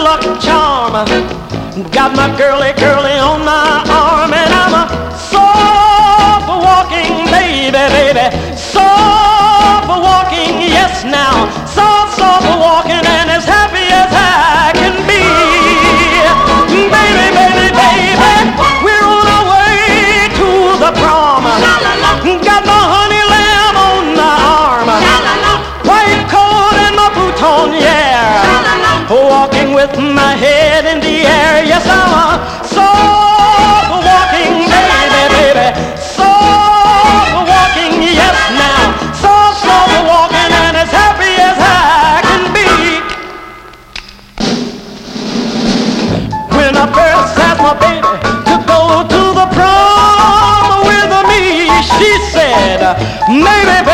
lucky charm. Got my girly, girly on my arm, and I'm a soft walking baby, baby. Soft walking, yes now. Soft walking, and as happy as I can be. Baby, baby, baby, we're on our way to the prom. Got my honey lamb on my arm. White coat and my boots on, yeah. Walking with my head in the air. Yes, I'm a soft walking baby, baby. Soft walking, yes now. Soft walking, and as happy as I can be. When I first asked my baby to go to the prom with me, she said, maybe